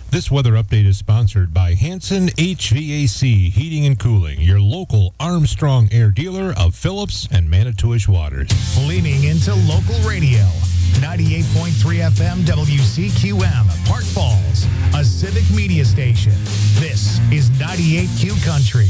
This weather update is sponsored by Hanson HVAC Heating and Cooling, your local Armstrong Air dealer of Phillips and Manitowish Waters. Leaning into local radio, 98.3 FM WCQM, Park Falls, a civic media station. This is 98Q Country.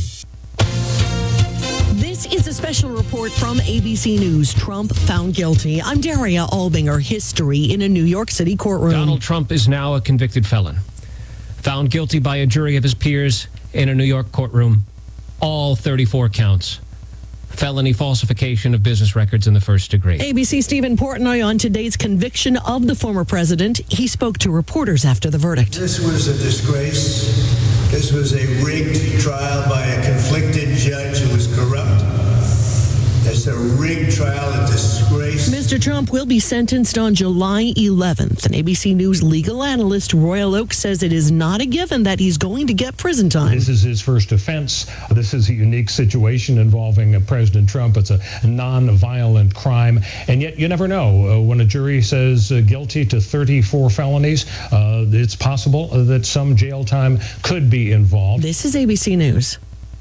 This is a special report from ABC News. Trump found guilty. I'm Daria Albinger. History in a New York City courtroom. Donald Trump is now a convicted felon. Found guilty by a jury of his peers in a New York courtroom. All 34 counts. Felony falsification of business records in the first degree. ABC Stephen Portnoy on today's conviction of the former president. He spoke to reporters after the verdict. This was a disgrace. This was a rigged trial by a conflicted judge who was corrupt. It's a rigged trial, a disgrace. Mr. Trump will be sentenced on July 11th. And ABC News legal analyst Royal Oak says it is not a given that he's going to get prison time. This is his first offense. This is a unique situation involving President Trump. It's a non-violent crime. And yet you never know. When a jury says guilty to 34 felonies, it's possible that some jail time could be involved. This is ABC News.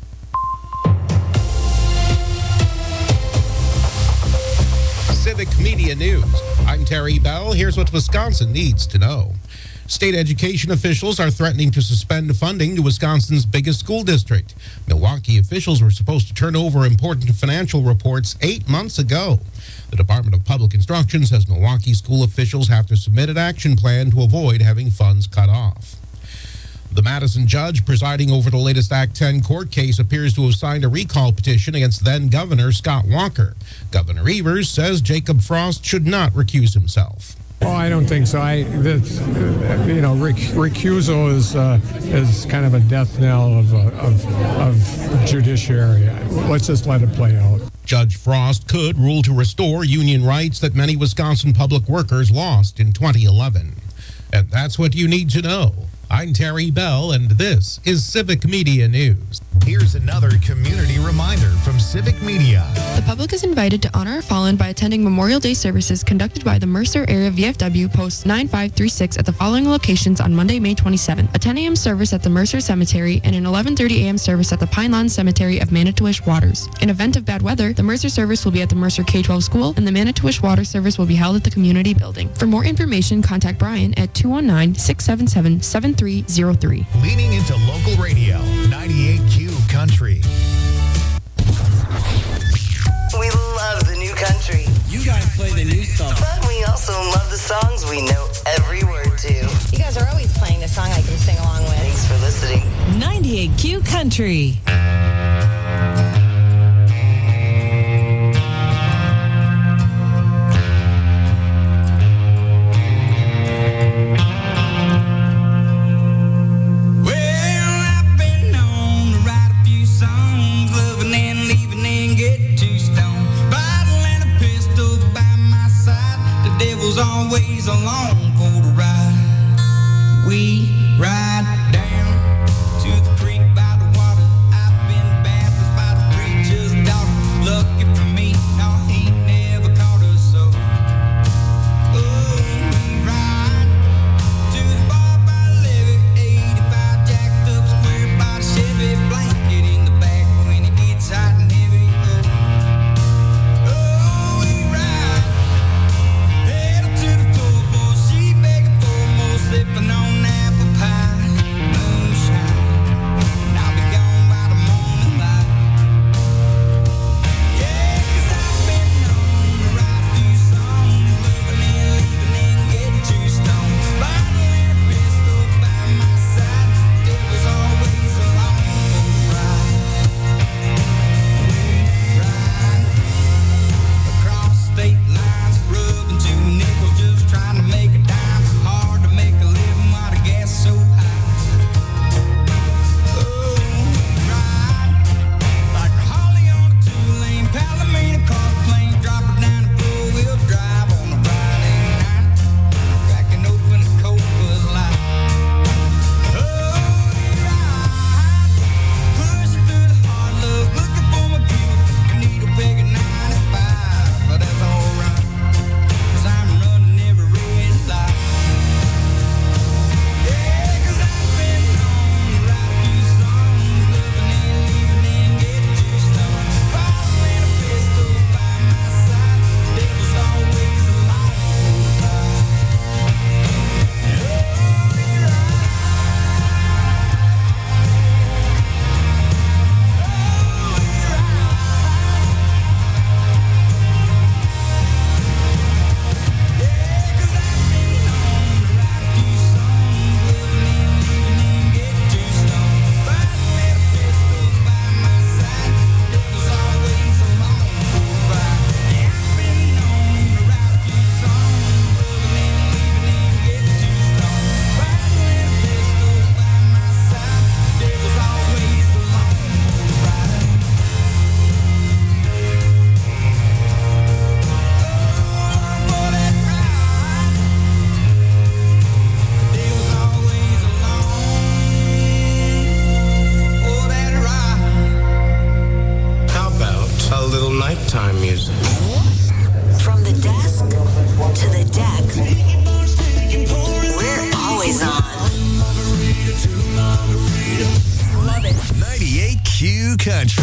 Civic Media News. I'm Terry Bell. Here's what Wisconsin needs to know. State education officials are threatening to suspend funding to Wisconsin's biggest school district. Milwaukee officials were supposed to turn over important financial reports 8 months ago. The Department of Public Instruction says Milwaukee school officials have to submit an action plan to avoid having funds cut off. The Madison judge presiding over the latest Act 10 court case appears to have signed a recall petition against then-Governor Scott Walker. Governor Evers says Jacob Frost should not recuse himself. Oh, I don't think so. Recusal is kind of a death knell of judiciary. Let's just let it play out. Judge Frost could rule to restore union rights that many Wisconsin public workers lost in 2011. And that's what you need to know. I'm Terry Bell, and this is Civic Media News. Here's another community reminder from Civic Media. The public is invited to honor a fallen by attending Memorial Day services conducted by the Mercer Area VFW Post 9536 at the following locations on Monday, May 27th. A 10 a.m. service at the Mercer Cemetery and an 11:30 a.m. service at the Pine Lawn Cemetery of Manitowish Waters. In event of bad weather, the Mercer service will be at the Mercer K-12 school and the Manitowish Water service will be held at the community building. For more information, contact Brian at 219-677-7303. Leaning into local radio, 98Q Country. We love the new country. You guys play the new stuff. But we also love the songs we know every word to. You guys are always playing the song I can sing along with. Thanks for listening. 98Q Country. Always along for the ride. We ride down to the creek by the water. I Country.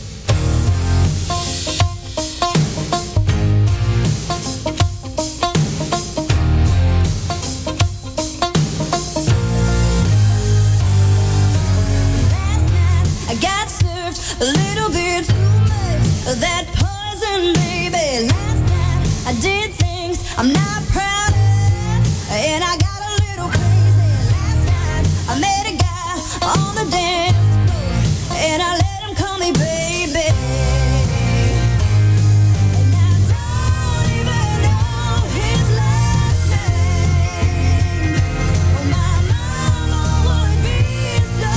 I got served a little bit too much of that poison, baby. Last night I did things I'm not proud of, and I got a little crazy. Last night I met a guy on the dance floor, and I let him call me baby. And I don't even know his last name. Oh, my mama would be so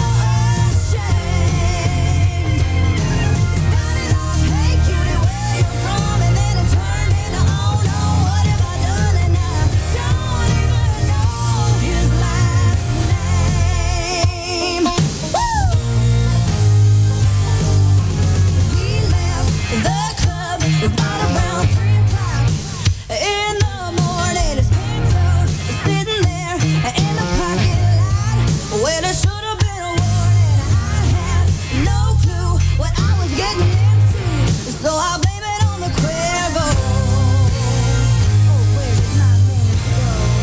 ashamed. Started off, hey cutie, where you from? And then it turned into, oh no, what have I done? And I don't even know his last name. Woo! We left the club about around 3 o'clock in the morning. His picture was sitting there in the parking lot where there should have been a warning. I had no clue what I was getting into, so I blame it on the Cuervo. Oh, where did my man go?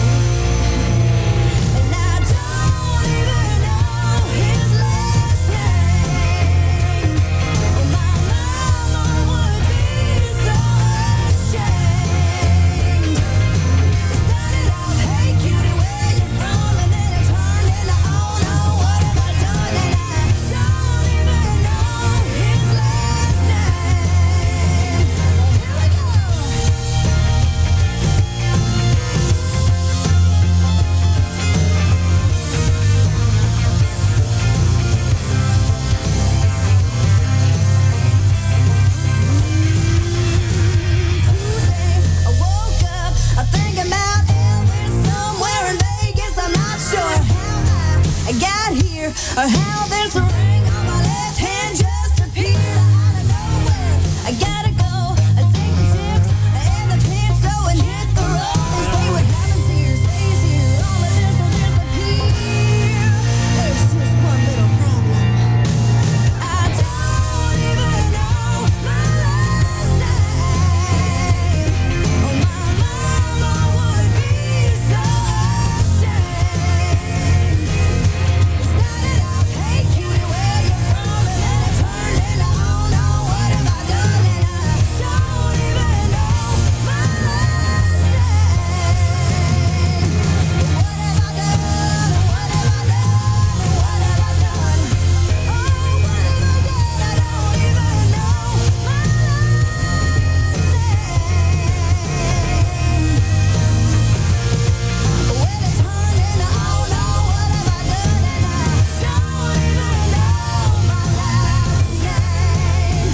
And I don't even know his last name. Oh, my mama would be so ashamed. It started off, hey cutie, where you from? And then it turned into, oh no, what have I done? And I don't even know his last name. Here we go. I woke up, I'm thinking about Elvis somewhere in Vegas. I'm not sure how I got here or how this ring on my left hand just appeared out of nowhere. I gotta go, I take the chips and the pizza and hit the road. They say what happens here stays here. All of this will disappear. There's just one little problem. I don't even know my last name. Oh, my mama would be so ashamed. It started off, hey cutie, where you from? And then it turned into, oh no, what have I done? And I don't even know my last name. What have I done? What have I done? What have I done? Oh, what have I done? I don't even know my last name. When it turned into, oh no, what have I done? And I don't even know my last name.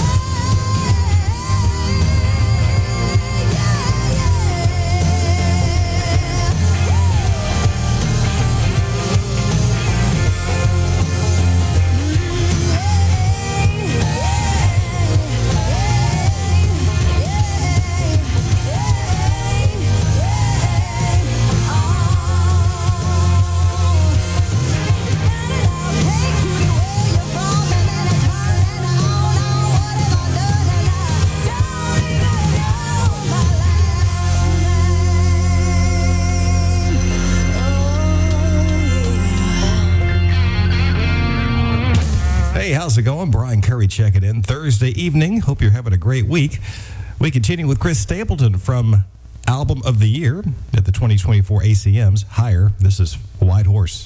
Hey, how's it going? Brian Curry checking in Thursday evening. Hope you're having a great week. We continue with Chris Stapleton from Album of the Year at the 2024 ACMs. Higher. This is White Horse.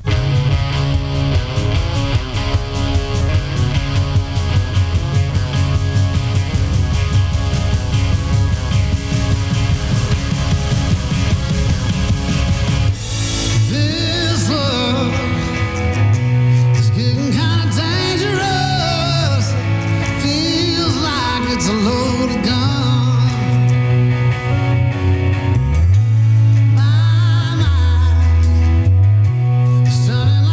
This love is getting kind of dangerous. Feels like it's a loaded gun. My mind is turning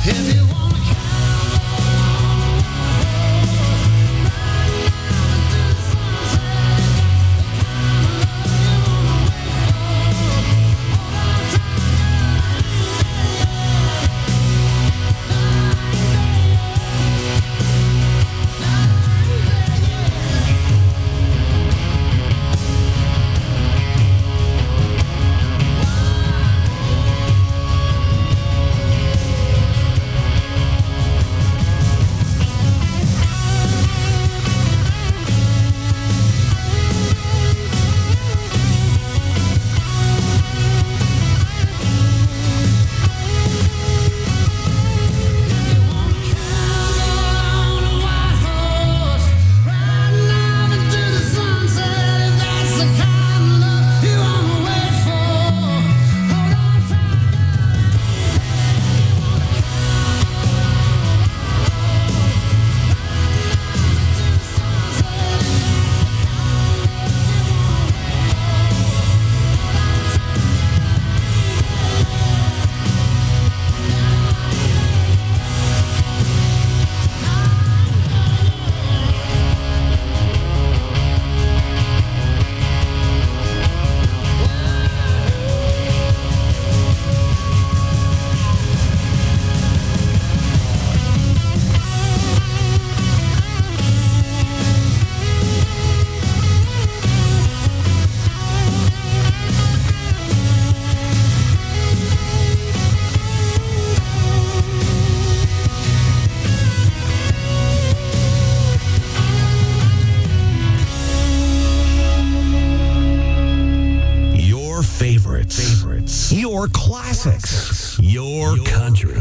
Your classics. Your country.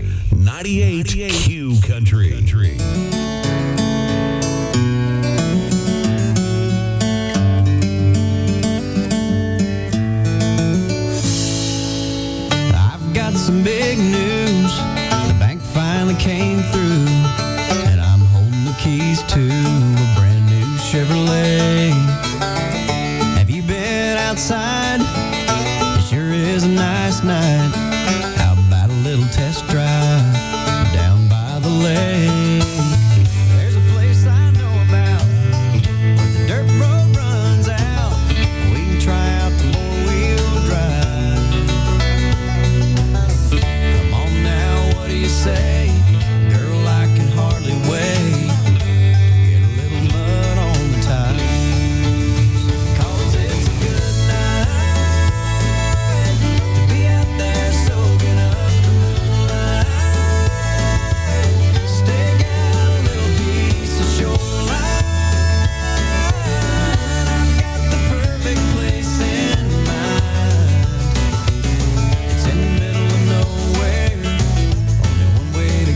98 Q Country. I've got some big news. The bank finally came through, and I'm holding the keys to a brand new Chevrolet. Have you been outside? It sure is a nice night. How about a little test drive down by the lake? There's a place I know about where the dirt road runs out. We can try out the four-wheel drive. Come on now, what do you say? Girl, I can hardly wait to get a little mud on the tires. 'Cause it's a good night to be out there soaking up the moonlight. Stake out a little piece of shoreline. I've got the perfect place in mind. It's in the middle of nowhere. Only one way to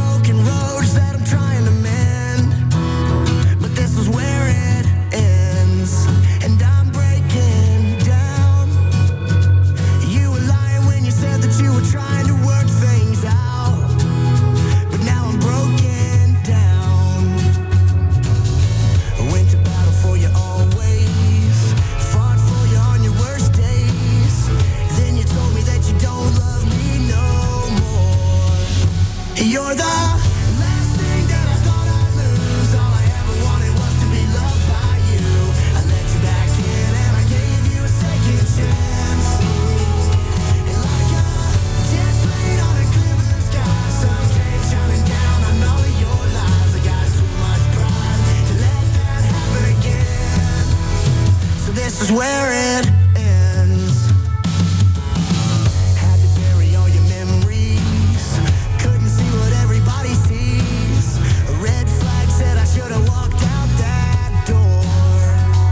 broken roads that I'm trying to mend, but this is where it ends, and I'm breaking down. You were lying when you said that you were trying to work things out, but now I'm broken down. I went to battle for you always, fought for you on your worst days. Then you told me that you don't love me no more. You're the last thing that I thought I'd lose. All I ever wanted was to be loved by you. I let you back in and I gave you a second chance. And like a jet plane on a clear blue sky, sun came shining down on all of your lies. I got too much pride to let that happen again. So this is where it ends. Had to bury all your memories. Couldn't see what everybody sees. A red flag said I should have walked out that door.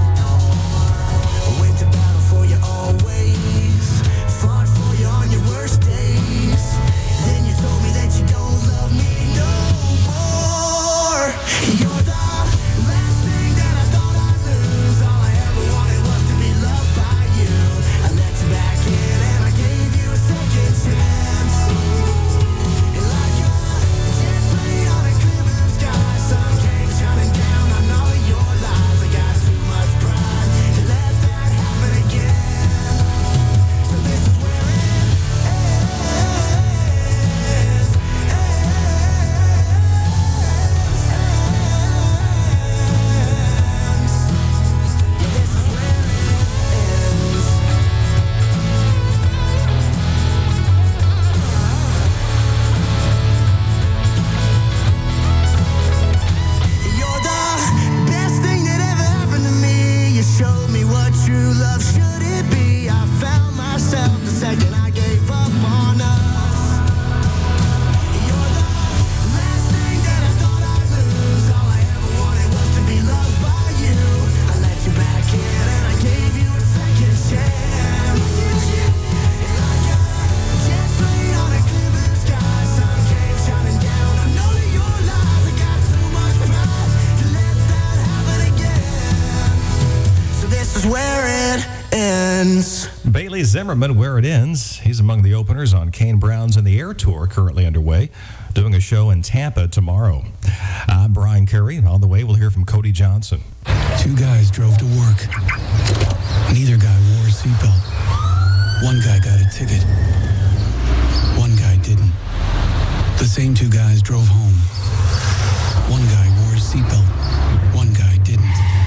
I went to battle for you always, fought for you on your worst days. Then you told me that you don't love me no more. You're the last thing that I thought I'd lose. All I ever wanted was to be loved by you. I let you back in and I gave you a second chance. And like a jet plane on a clear blue sky, sun came shining down on all of your lies. I got too much pride to let that happen again. So this is where it You're the best thing that ever happened to me. You showed me what true love should it be. I found myself the second I gave up on us. You're the last thing that I thought I'd lose. All I ever wanted was to be loved by you. I let you back in and I gave you a second chance. And like a jet plane on a clear blue sky, sun came shining down on all of your lies. I got too much pride to let that happen again. So this is where it ends. Bailey Zimmerman, Where It Ends. He's among the openers on Kane Brown's In the Air tour, currently underway, doing a show in Tampa tomorrow. I'm Brian Curry, and on the way, we'll hear from Cody Johnson. Two guys drove to work. Neither guy wore a seatbelt. One guy got a ticket. One guy didn't. The same two guys drove home. One guy wore a seatbelt. One guy didn't.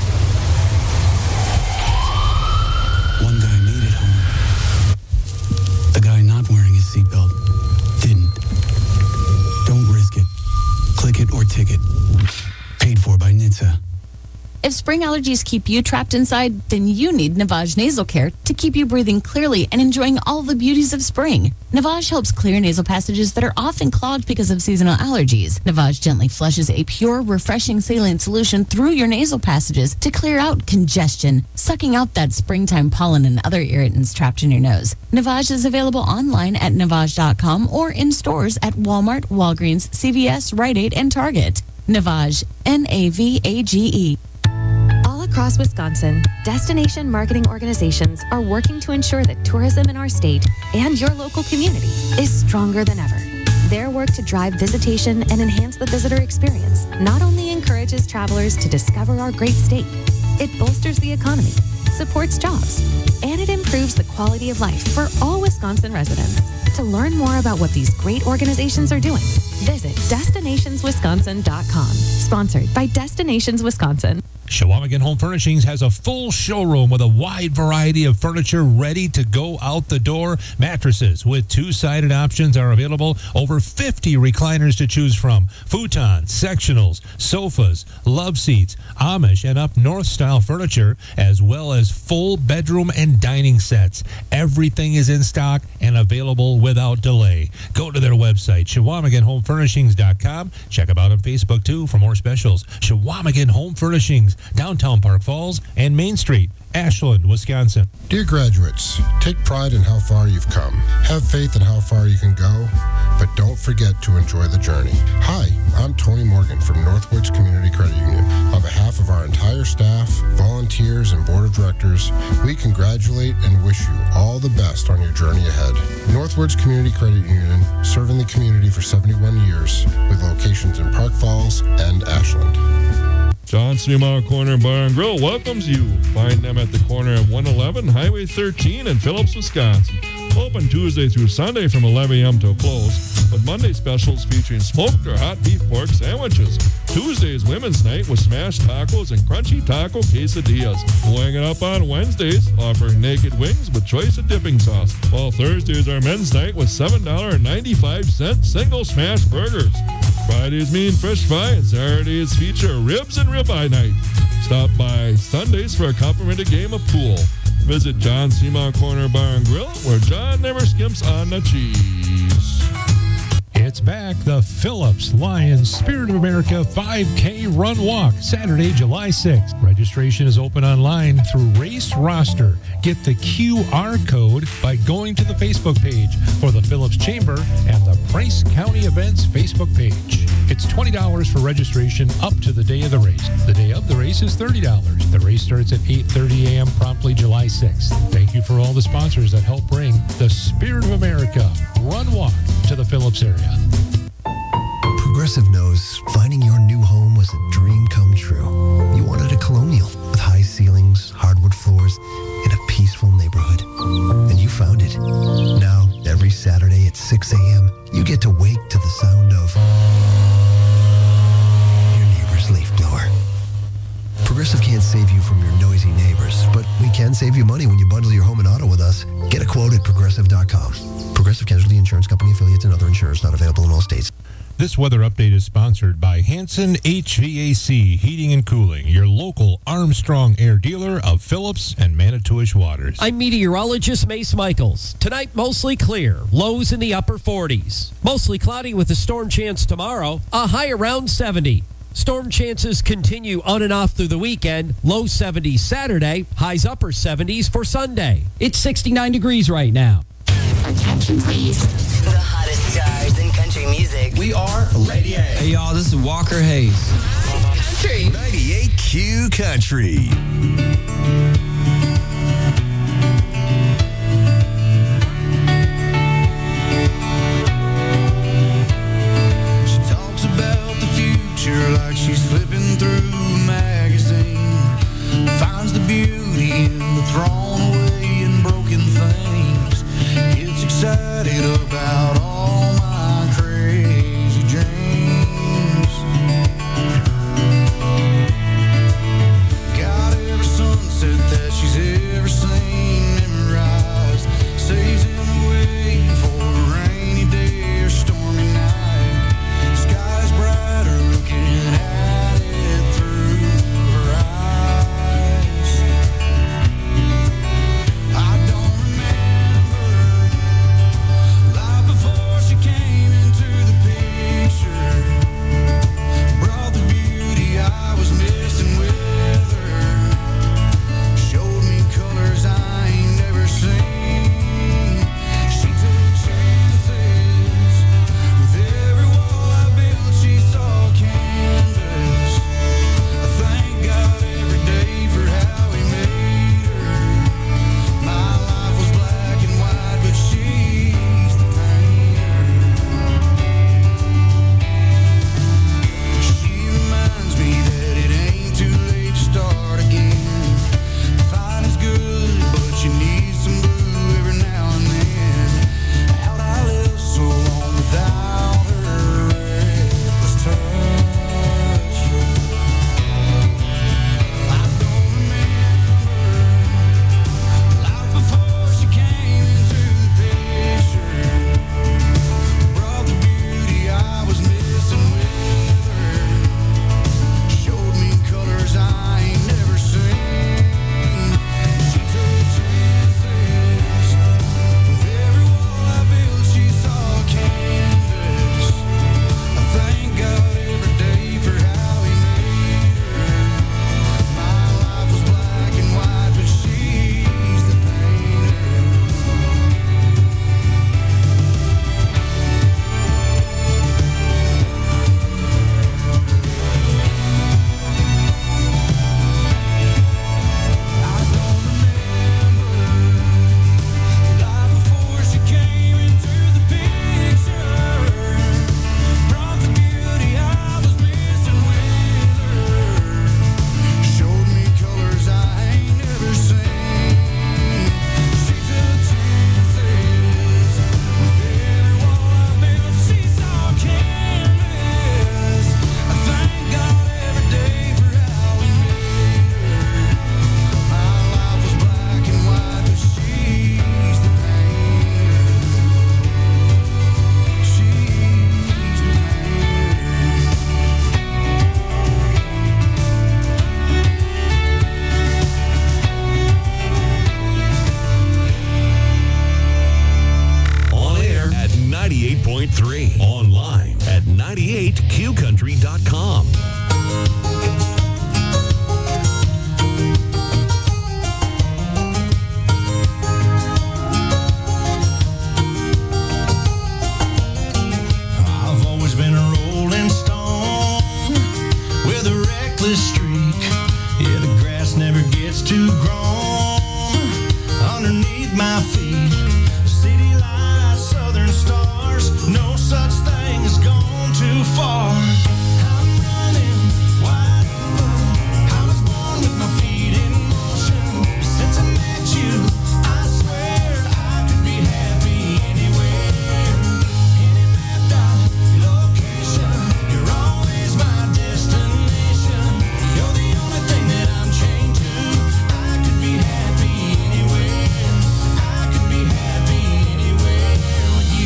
One guy made it home. The guy not wearing his seatbelt didn't. Don't risk it. Click it or ticket. Paid for by NHTSA. If spring allergies keep you trapped inside, then you need Navage Nasal Care to keep you breathing clearly and enjoying all the beauties of spring. Navage helps clear nasal passages that are often clogged because of seasonal allergies. Navage gently flushes a pure, refreshing saline solution through your nasal passages to clear out congestion, sucking out that springtime pollen and other irritants trapped in your nose. Navage is available online at Navage.com or in stores at Walmart, Walgreens, CVS, Rite Aid, and Target. Navage, Navage. All across Wisconsin, destination marketing organizations are working to ensure that tourism in our state and your local community is stronger than ever. Their work to drive visitation and enhance the visitor experience not only encourages travelers to discover our great state, it bolsters the economy, supports jobs, and it improves the quality of life for all Wisconsin residents. To learn more about what these great organizations are doing, visit destinationswisconsin.com. Sponsored by Destinations Wisconsin. Chequamegon Home Furnishings has a full showroom with a wide variety of furniture ready to go out the door. Mattresses with two-sided options are available. Over 50 recliners to choose from. Futons, sectionals, sofas, love seats, Amish and up north style furniture, as well as full bedroom and dining sets. Everything is in stock and available without delay. Go to their website, ChequamegonHomeFurnishings.com. Check them out on Facebook, too, for more specials. Chequamegon Home Furnishings, downtown Park Falls, and Main Street, Ashland, Wisconsin. Dear graduates, take pride in how far you've come. Have faith in how far you can go, but don't forget to enjoy the journey. Hi, I'm Tony Morgan from Northwoods Community Credit Union. On behalf of our entire staff, volunteers, and board of directors, we congratulate and wish you all the best on your journey ahead. Northwoods Community Credit Union, serving the community for 71 years, with locations in Park Falls and Ashland. John Sneemar Corner Bar and Grill welcomes you. Find them at the corner of 111 Highway 13 in Phillips, Wisconsin. Open Tuesday through Sunday from 11 a.m. till close, with Monday specials featuring smoked or hot beef pork sandwiches. Tuesday is Women's Night with smashed tacos and crunchy taco quesadillas. Weighing it up on Wednesdays, offering naked wings with choice of dipping sauce. While Thursdays are Men's Night with $7.95 single smash burgers. Fridays mean fish fry, and Saturdays feature ribs and ribeye night. Stop by Sundays for a complimentary game of pool. Visit John Sneemar Corner Bar and Grill, where John never skimps on the cheese. It's back, the Phillips Lions Spirit of America 5K Run Walk, Saturday, July 6th. Registration is open online through Race Roster. Get the QR code by going to the Facebook page for the Phillips Chamber and the Price County Events Facebook page. It's $20 for registration up to the day of the race. The day of the race is $30. The race starts at 8:30 a.m. promptly July 6th. Thank you for all the sponsors that help bring the Spirit of America Run Walk to the Phillips area. Progressive knows finding your new home was a dream come true. You wanted a colonial with high ceilings, hardwood floors, and a peaceful neighborhood. And you found it. Now, every Saturday at 6 a.m., you get to wake to the sound of your neighbor's leaf blower. Progressive can't save you from your noisy neighbors, but we can save you money when you bundle your home and auto with us. Get a quote at Progressive.com. Progressive Casualty Insurance Company affiliates and other insurers not available in all states. This weather update is sponsored by Hanson HVAC Heating and Cooling, your local Armstrong Air dealer of Phillips and Manitowish waters. I'm meteorologist Mace Michaels. Tonight, mostly clear. Lows in the upper 40s. Mostly cloudy with a storm chance tomorrow. A high around 70. Storm chances continue on and off through the weekend. Low 70s Saturday. Highs upper 70s for Sunday. It's 69 degrees right now. Attention, please. The hottest stars in country music. We are Lady A. Hey, y'all, this is Walker Hayes. Country. 98Q Country. She talks about the future like she's flipping through a magazine. Finds the beauty in the thrown away and broken things. Gets excited about all my crazy dreams. Got every sunset that 98qcountry.com. I've always been a rolling stone with a reckless streak. Yeah, the grass never gets too grown underneath my feet. City lights, southern stars, no such thing as gone too far. I'm running wide open. I was born with my feet in motion. Since I met you, I swear I could be happy anywhere. Any mapped out location, you're always my destination. You're the only thing that I'm chained to. I could be happy anywhere. I could be happy anywhere with you.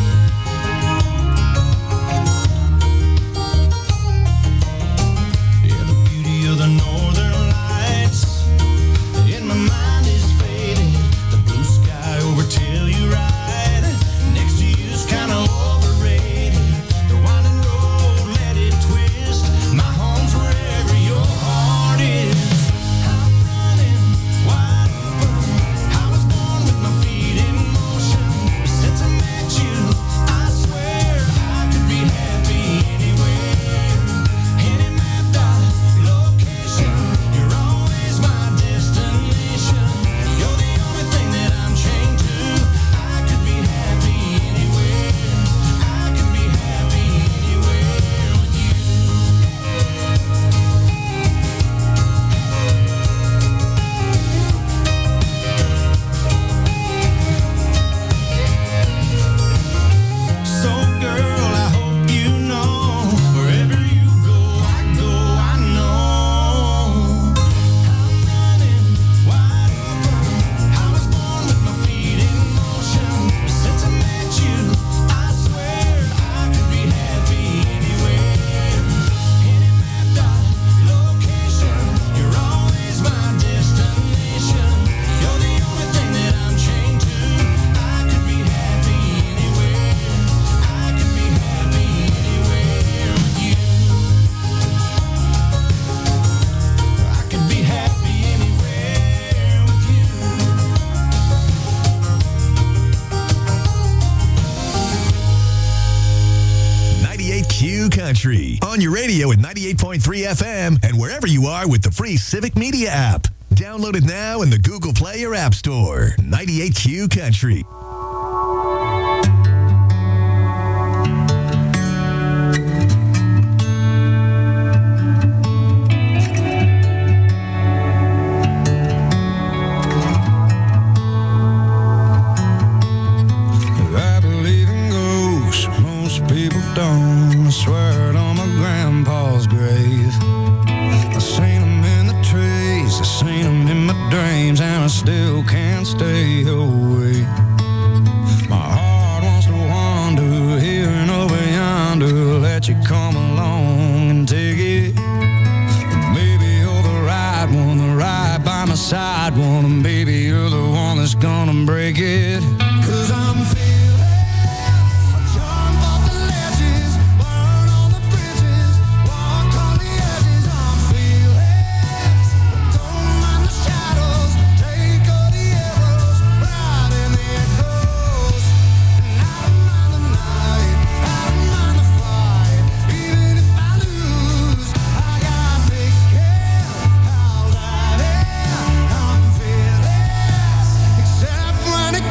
Yeah, the beauty of the northern lights in my mind is fading. The blue sky over Telluride next to you's kind of overrated. The winding road, let it twist. My home's wherever your heart is. I'm running wide open. I was born with my feet in motion. Since I met you, I swear I could be happy anywhere. Any mapped out location, you're always my destination. You're the only thing that I'm chained to. I could be happy anywhere. I could be happy anywhere with you. So girl, I hope you know, wherever you go, I know. I'm running wide open. I was born with my feet in motion. Since I met you, I swear I could be happy anywhere. Any mapped out location, you're always my destination. You're the only thing that I'm chained to. I could be happy anywhere. I could be happy anywhere with you. I could be happy anywhere with you. 98Q Country. On your radio at 98.3 FM and wherever you are with the free Civic Media app. Download it now in the Google Play or App Store. 98Q Country. I believe in ghosts, most people don't. I swear it on my grandpa's grave. I seen them in the trees, I seen them in my dreams, and I still can't stay away. My heart wants to wander here and over yonder, let you come along and take it. Maybe you're the right one, right by my side one, and baby you're the one that's gonna break it. 'Cause I'm jump off the ledges, burn on the bridges, walk on the edges. I'm feeling, don't mind the shadows, take all the arrows, ride in the echoes. And I don't mind the night, I don't mind the fight, even if I lose, I got big care. How's that? I'm fearless, except when it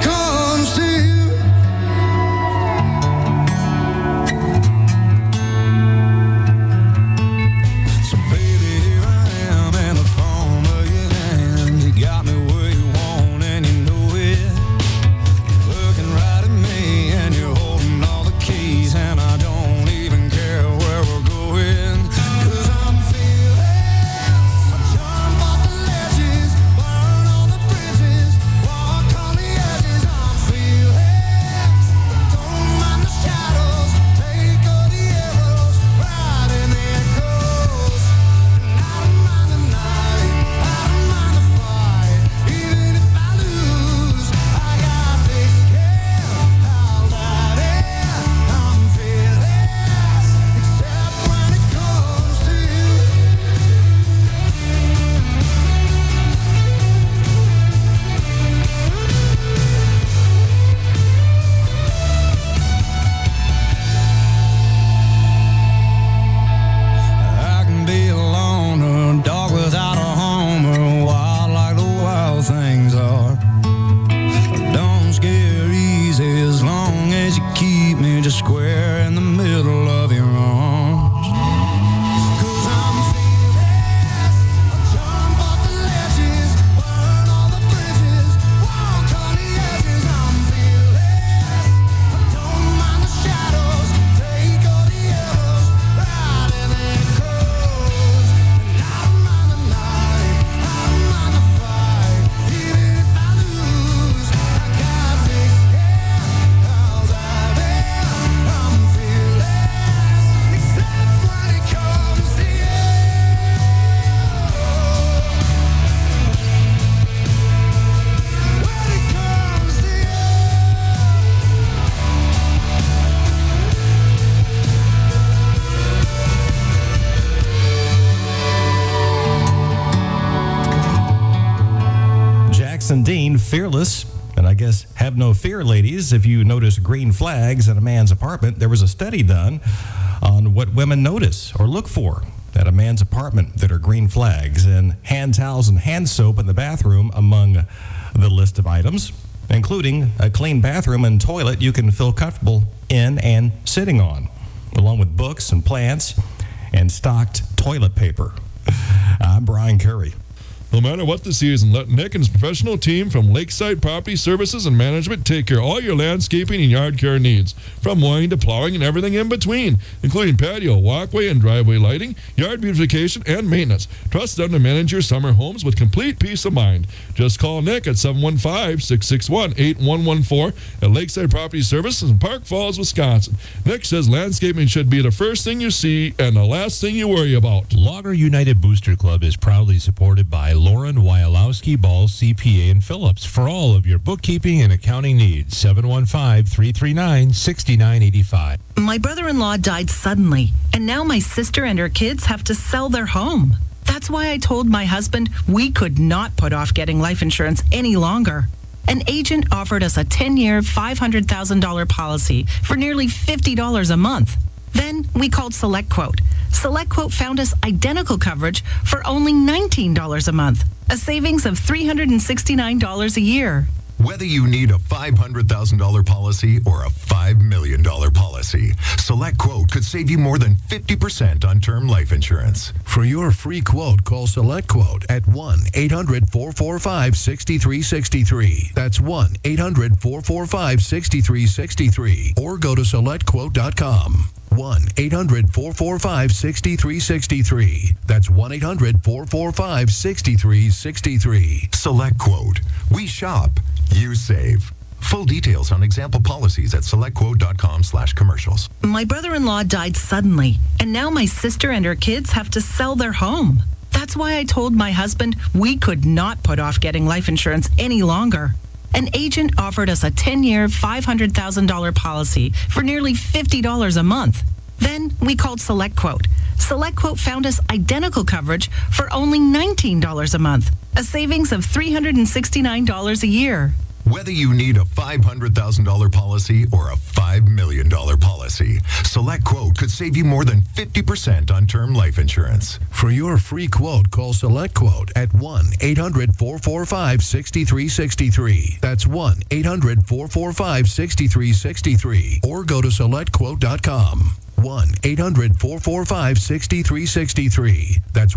Fearless. And I guess have no fear, ladies, if you notice green flags in a man's apartment. There was a study done on what women notice or look for at a man's apartment that are green flags, and hand towels and hand soap in the bathroom among the list of items, including a clean bathroom and toilet you can feel comfortable in and sitting on, along with books and plants and stocked toilet paper. I'm Brian Curry. No matter what the season, let Nick and his professional team from Lakeside Property Services and Management take care of all your landscaping and yard care needs, from mowing to plowing and everything in between, including patio, walkway, and driveway lighting, yard beautification, and maintenance. Trust them to manage your summer homes with complete peace of mind. Just call Nick at 715-661-8114 at Lakeside Property Services in Park Falls, Wisconsin. Nick says landscaping should be the first thing you see and the last thing you worry about. Logger United Booster Club is proudly supported by Lauren Wyalowski Ball CPA in Phillips for all of your bookkeeping and accounting needs. 715-339-6985. My brother-in-law died suddenly, and now my sister and her kids have to sell their home. That's why I told my husband we could not put off getting life insurance any longer. An agent offered us a 10-year, $500,000 policy for nearly $50 a month. Then we called SelectQuote. SelectQuote found us identical coverage for only $19 a month, a savings of $369 a year. Whether you need a $500,000 policy or a $5 million policy, SelectQuote could save you more than 50% on term life insurance. For your free quote, call SelectQuote at 1-800-445-6363. That's 1-800-445-6363. Or go to SelectQuote.com. 1-800-445-6363. That's 1-800-445-6363. SelectQuote. We shop. You save. Full details on example policies at selectquote.com/commercials. My brother-in-law died suddenly, and now my sister and her kids have to sell their home. That's why I told my husband we could not put off getting life insurance any longer. An agent offered us a 10-year, $500,000 policy for nearly $50 a month. Then we called SelectQuote. SelectQuote found us identical coverage for only $19 a month, a savings of $369 a year. Whether you need a $500,000 policy or a $5 million policy, SelectQuote could save you more than 50% on term life insurance. For your free quote, call SelectQuote at 1-800-445-6363. That's 1-800-445-6363. Or go to SelectQuote.com. 1-800-445-6363. That's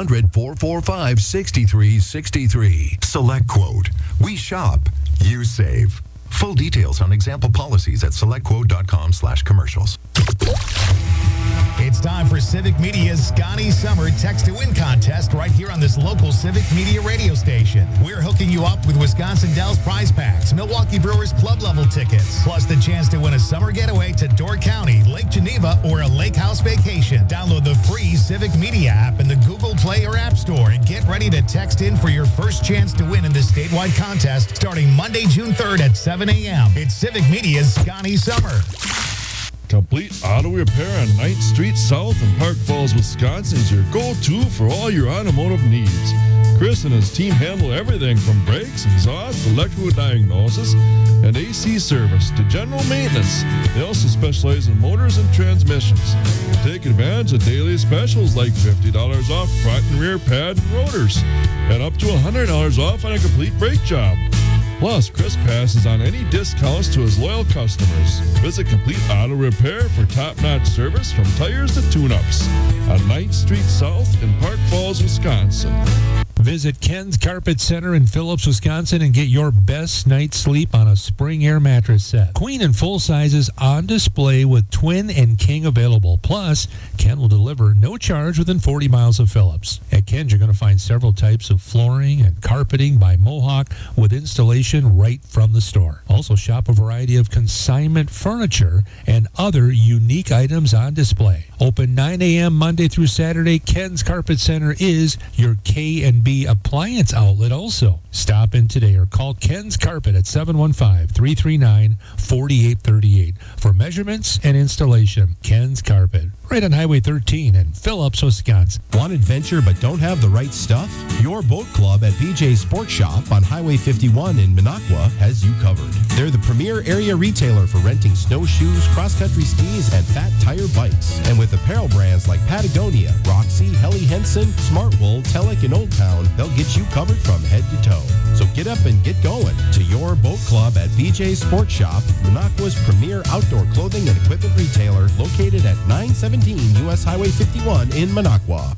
1-800-445-6363. SelectQuote. We shop. You save. Full details on example policies at selectquote.com/commercials. It's time for Civic Media's Scotty Summer Text to Win contest right here on this local Civic Media radio station. We're hooking you up with Wisconsin Dells prize packs, Milwaukee Brewers club level tickets, plus the chance to win a summer getaway to Door County, Lake Geneva, or a lake house vacation. Download the free Civic Media app in the Google Play or App Store and get ready to text in for your first chance to win in this statewide contest starting Monday, June 3rd at 7 a.m. It's Civic Media's Scotty Summer. Complete Auto Repair on 9th Street South in Park Falls, Wisconsin is your go-to for all your automotive needs. Chris and his team handle everything from brakes, exhaust, electrical diagnosis, and AC service to general maintenance. They also specialize in motors and transmissions. Take advantage of daily specials like $50 off front and rear pad and rotors, and up to $100 off on a complete brake job. Plus, Chris passes on any discounts to his loyal customers. Visit Complete Auto Repair for top-notch service from tires to tune-ups on 9th Street South in Park Falls, Wisconsin. Visit Ken's Carpet Center in Phillips, Wisconsin and get your best night's sleep on a Spring Air mattress set. Queen and full sizes on display with twin and king available. Plus, Ken will deliver no charge within 40 miles of Phillips. At Ken's, you're going to find several types of flooring and carpeting by Mohawk with installation right from the store. Also, shop a variety of consignment furniture and other unique items on display. Open 9 a.m. Monday through Saturday, Ken's Carpet Center is your K&B LED appliance outlet also. Stop in today or call Ken's Carpet at 715-339-4838 for measurements and installation. Ken's Carpet, right on Highway 13 in Phillips, Wisconsin. Want adventure but don't have the right stuff? Your boat club at BJ's Sport Shop on Highway 51 in Minocqua has you covered. They're the premier area retailer for renting snowshoes, cross-country skis, and fat tire bikes. And with apparel brands like Patagonia, Roxy, Helly Hansen, Smartwool, Telek, and Old Town, they'll get you covered from head to toe. So get up and get going to your boat club at BJ's Sport Shop, Minocqua's premier outdoor clothing and equipment retailer, located at 917 U.S. Highway 51 in Minocqua.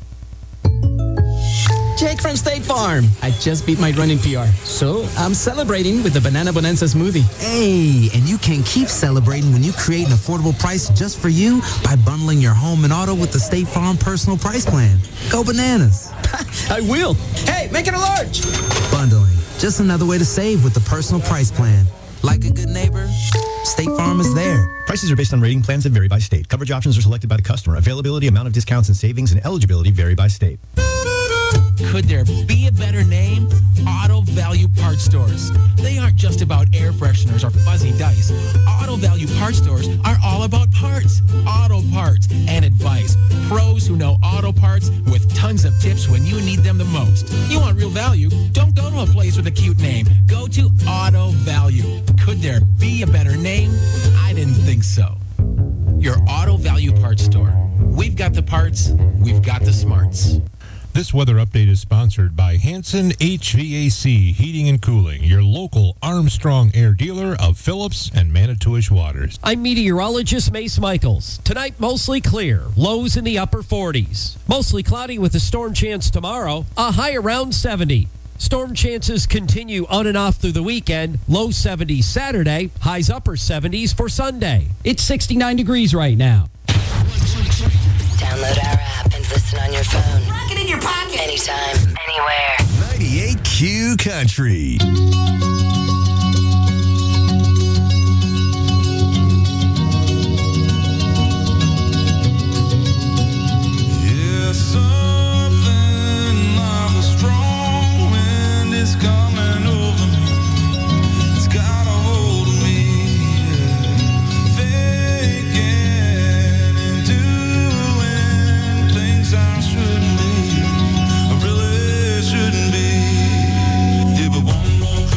Jake from State Farm. I just beat my running PR, so I'm celebrating with the Banana Bonanza smoothie. Hey, and you can keep celebrating when you create an affordable price just for you by bundling your home and auto with the State Farm Personal Price Plan. Go bananas. I will. Hey, make it a large. Bundling, just another way to save with the Personal Price Plan. Like a good neighbor, State Farm is there. Prices are based on rating plans that vary by state. Coverage options are selected by the customer. Availability, amount of discounts and savings, and eligibility vary by state. Could there be a better name? Auto Value Parts Stores. They aren't just about air fresheners or fuzzy dice. Auto Value Parts Stores are all about parts, auto parts, and advice. Pros who know auto parts with tons of tips when you need them the most. You want real value? Don't go to a place with a cute name. Go to Auto Value. Could there be a better name? I didn't think so. Your Auto Value Parts Store. We've got the parts. We've got the smarts. This weather update is sponsored by Hanson HVAC Heating and Cooling, your local Armstrong Air dealer of Phillips and Manitowish waters. I'm meteorologist Mace Michaels. Tonight, mostly clear. Lows in the upper 40s. Mostly cloudy with a storm chance tomorrow. A high around 70. Storm chances continue on and off through the weekend. Low 70s Saturday. Highs upper 70s for Sunday. It's 69 degrees right now. Download our app and listen on your phone. Rock it in your pocket. Anytime, anywhere. 98Q Country. Yeah, something like a strong wind is coming over me. It's got a hold of me. Thinking and doing things I shouldn't be. I really shouldn't be. Yeah, but one more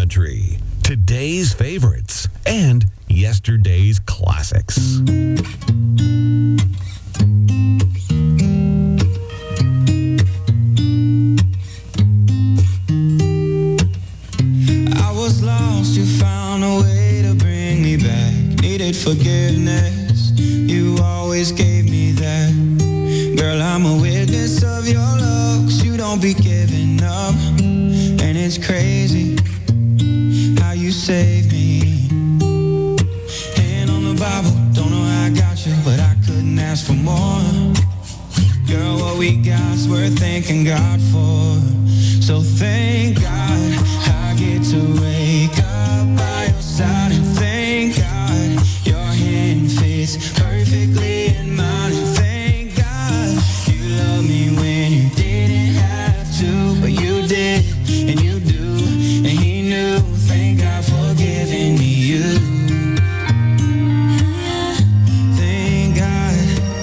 Country. Today's favorites and yesterday's classics. I was lost, you found a way to bring me back. Needed forgiveness, you always gave me that. Girl, I'm a witness of your love, 'cause you don't be giving up. And it's crazy how you saved me. Hand on the Bible, don't know how I got you, but I couldn't ask for more. Girl, what we got's worth thanking God for. So thank God I get to wake up by your side, and thank God your hand fits perfectly in mine, and thank God you love me when you didn't have to, but you did, and you do, and he knew. Thank God for giving me you. Thank God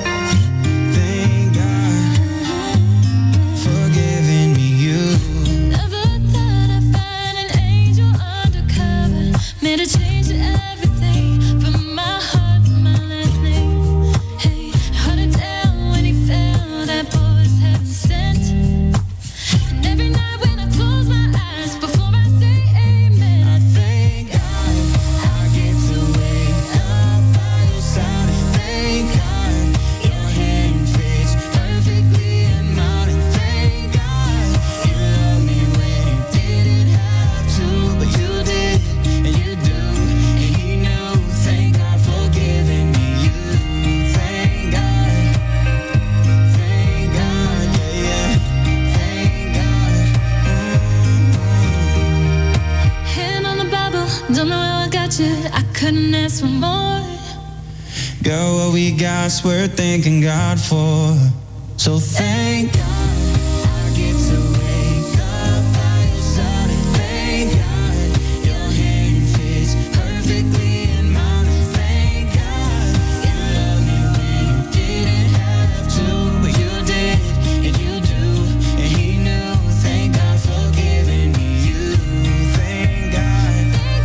for giving me you. Never thought I'd find an angel undercover. Made a change to everything from my heart to my last name. Hey, hard to tell when he fell, that boy was heaven sent. And every night when I close my eyes, before I say amen, I thank God I get to wake up by your side. And thank God your hand fits perfectly in mine. And thank God you love me when you didn't have to, but you did, and you do, and he knew. Thank God for giving me you. Thank God, yeah, yeah. Thank God. Hand on the Bible, don't know how I got you. I couldn't ask for more. Girl, what we got's worth thanking God for. So thank God I get to wake up by your side, and thank God your hand fits perfectly in mine, and thank God you love me when you didn't have to, but you did, and you do, and he knew. Thank God for giving me you. Thank God,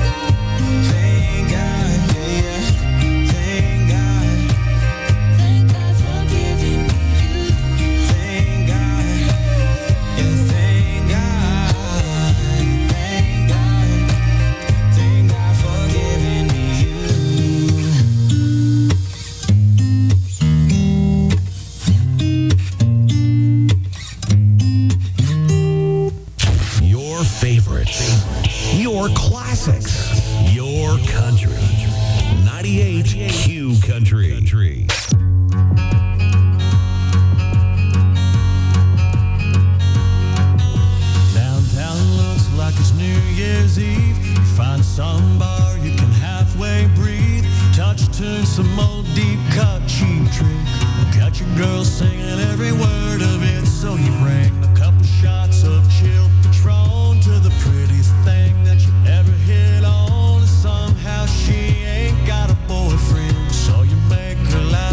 yeah, yeah. Thank God for giving me you. Thank God, yeah, thank God for giving me Your favorites, your classics, your country. 98 Q Country. Downtown looks like it's New Year's Eve. You find some bar you can halfway breathe. Touch to some old deep cut cheap trick. Got your girl singing every word of it. So you bring a couple shots of chilled Patron to the prettiest thing that you ever hit on. Somehow she ain't got a boyfriend, so you make her laugh.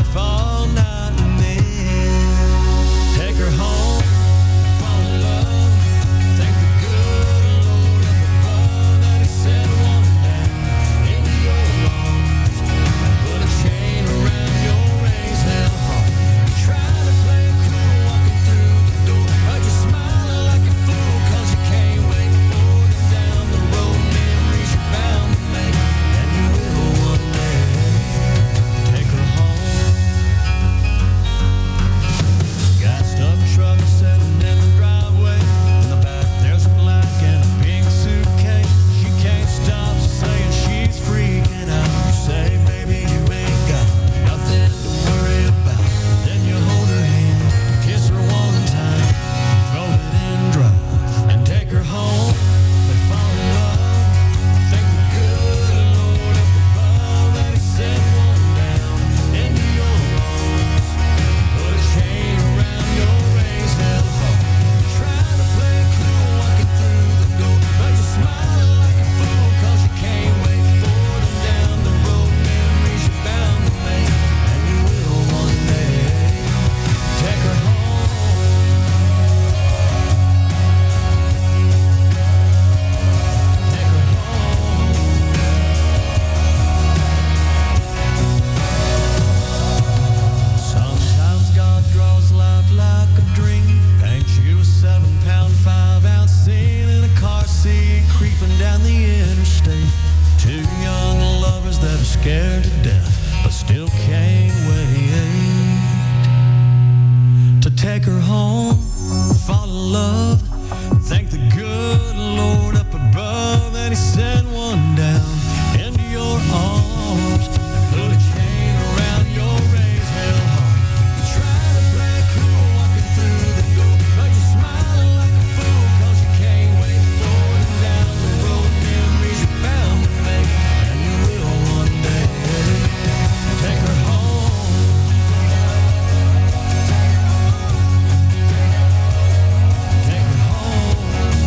fall in love. Thank the good Lord up above that He sent one down into your arms and put a chain around your raised hell heart. You try to play cool walking through the door, but you're smiling like a fool 'cause you can't wait for it down the road. Memories you're bound to make, and you will one day. Take her home. Take her home.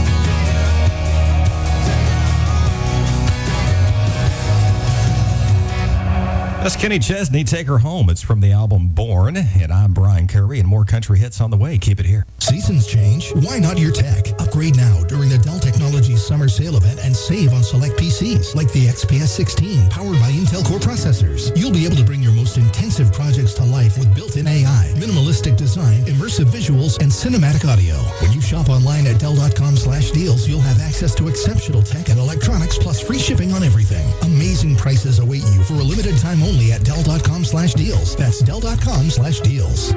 That's Kenny Chesney, Take Her Home. It's from the album Born, and I'm Brian Curry, and more country hits on the way. Keep it here. Seasons change. Why not your tech? Upgrade now during the Dell Technologies Summer Sale event and save on select PCs like the XPS 16 powered by Intel Core processors. You'll be able to bring your most intensive projects to life with built-in AI, minimalistic design, immersive visuals, and cinematic audio. When you shop online at Dell.com/deals, you'll have access to exceptional tech and electronics plus free shipping on everything. Amazing prices await you for a limited time only at Dell.com/deals. That's Dell.com/deals.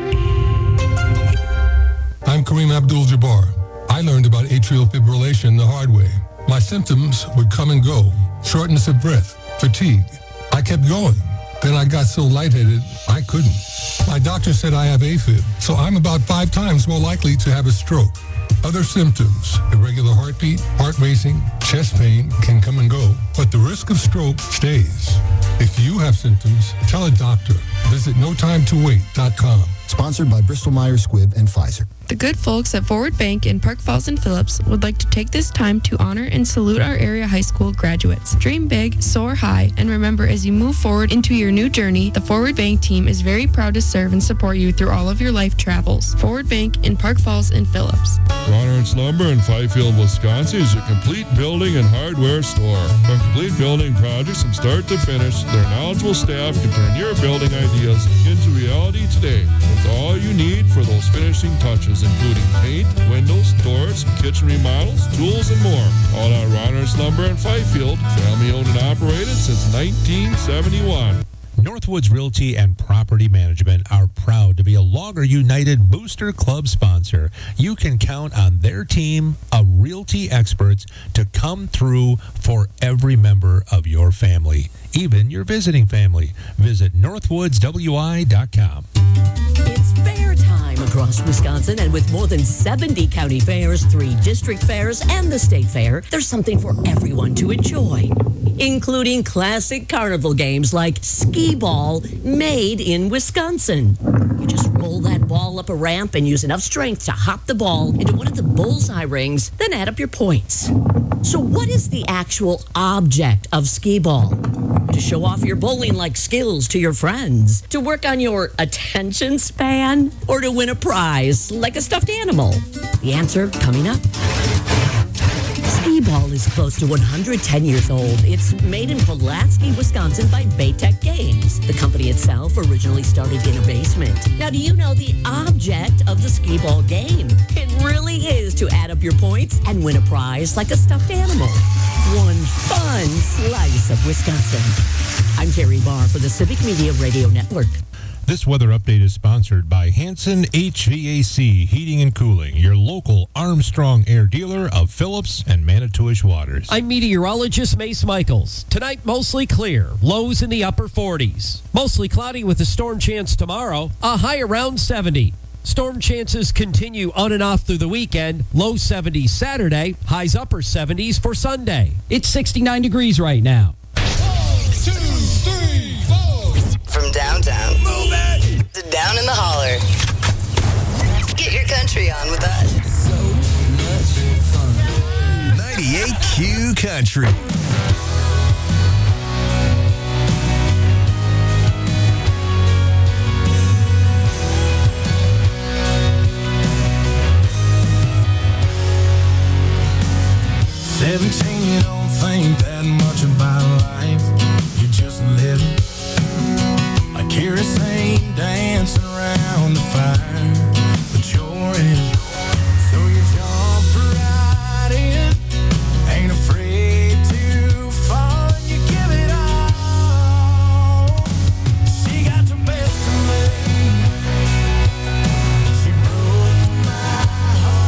I'm Kareem Abdul-Jabbar. I learned about atrial fibrillation the hard way. My symptoms would come and go. Shortness of breath, fatigue. I kept going. Then I got so lightheaded, I couldn't. My doctor said I have AFib, so I'm about 5 times more likely to have a stroke. Other symptoms, irregular heartbeat, heart racing, chest pain can come and go, but the risk of stroke stays. If you have symptoms, tell a doctor. Visit NoTimeToWait.com. Sponsored by Bristol-Myers Squibb and Pfizer. The good folks at Forward Bank in Park Falls and Phillips would like to take this time to honor and salute our area high school graduates. Dream big, soar high, and remember as you move forward into your new journey, the Forward Bank team is very proud to serve and support you through all of your life travels. Forward Bank in Park Falls and Phillips. Ronard's Lumber in Fifield, Wisconsin is your complete building and hardware store. From complete building projects from start to finish, their knowledgeable staff can turn your building ideas into reality today with all you need for those finishing touches, including paint, windows, doors, kitchen remodels, tools, and more. All at Ronard's Lumber in Fifield, family owned and operated since 1971. Northwoods Realty and Property Management are proud to be a Logger United Booster Club sponsor. You can count on their team of realty experts to come through for every member of your family, even your visiting family. Visit northwoodswi.com. It's fair time across Wisconsin, and with more than 70 county fairs, 3 district fairs, and the state fair, there's something for everyone to enjoy, including classic carnival games like skee ball, made in Wisconsin. You just roll that ball up a ramp and use enough strength to hop the ball into one of the bullseye rings, then add up your points. So what is the actual object of skee ball? To show off your bowling-like skills to your friends? To work on your attention span? Or to win a prize like a stuffed animal? The answer coming up. Skee ball is close to 110 years old. It's made in Pulaski, Wisconsin by Baytech Games. The company itself originally started in a basement. Now, do you know the object of the skee ball game? It really is to add up your points and win a prize like a stuffed animal. One fun slice of Wisconsin. I'm Terry Barr for the Civic Media Radio Network. This weather update is sponsored by Hanson HVAC Heating and Cooling, your local Armstrong Air dealer of Phillips and Manitowish Waters. I'm meteorologist Mace Michaels. Tonight, mostly clear. Lows in the upper 40s. Mostly cloudy with a storm chance tomorrow. A high around 70. Storm chances continue on and off through the weekend. Low 70s Saturday. Highs upper 70s for Sunday. It's 69 degrees right now. From downtown to down in the holler. Get your country on with us. So much fun. 98Q Country. You don't think that much about life. You just live like kerosene dancing around the fire. But you're in, so you jump right in. Ain't afraid to fall. You give it all. She got the best of me. She broke my heart.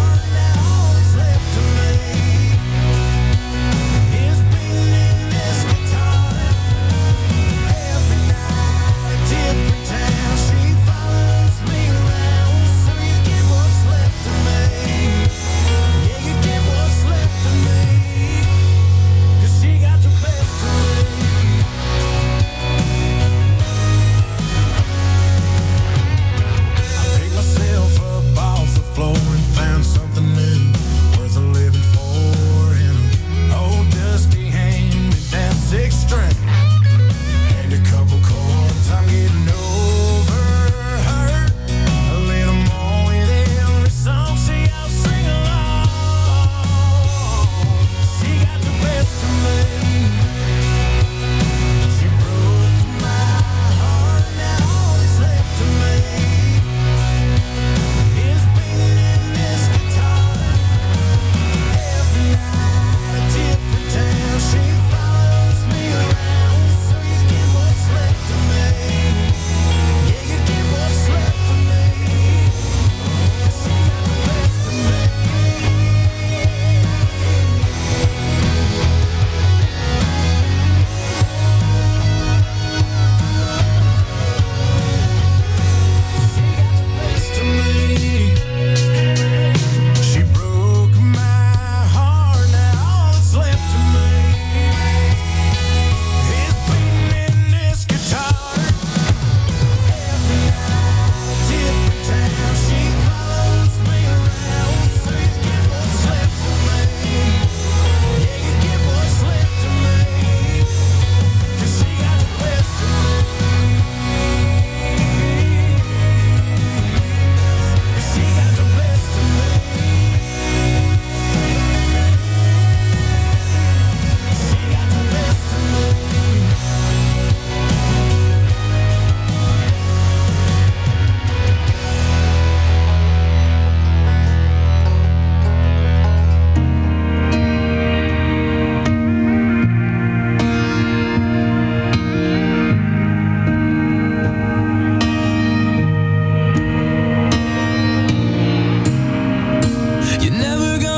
never gonna